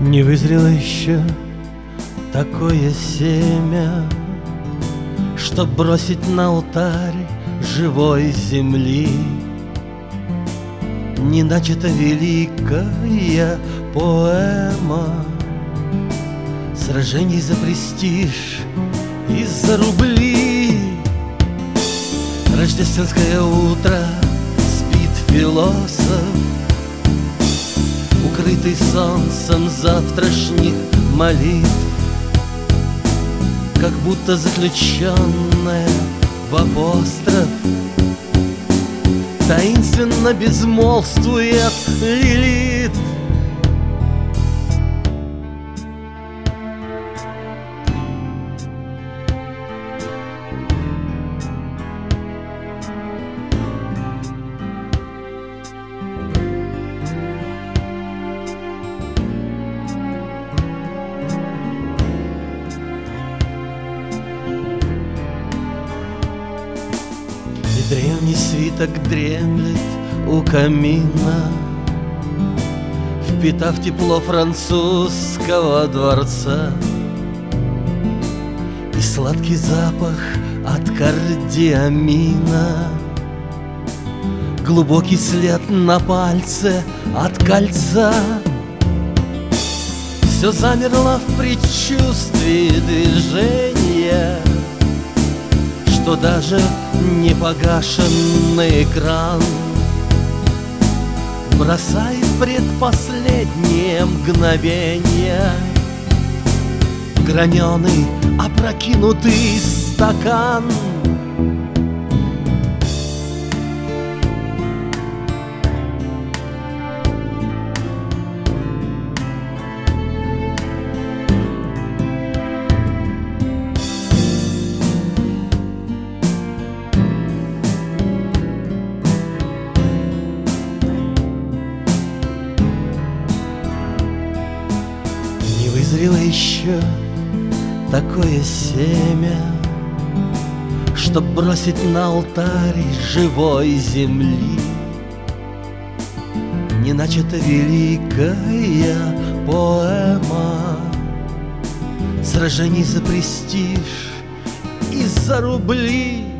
Не вызрело еще такое семя, чтоб бросить на алтарь живой земли. Не начата великая поэма сражений за престиж и за рубли. Рождественское утро, спит философ, укрытый солнцем завтрашних молитв, как будто заключенная в апостроф. Таинственно безмолвствует Лилит. Древний свиток дремлет у камина, впитав тепло французского дворца и сладкий запах от кардиамина, глубокий след на пальце от кольца. Все замерло в предчувствии движения, что даже непогашенный экран бросает предпоследнее мгновение граненый опрокинутый стакан. Вызрело еще такое семя, чтоб бросить на алтарь живой земли. Не начата великая поэма сражений за престиж и за рубли.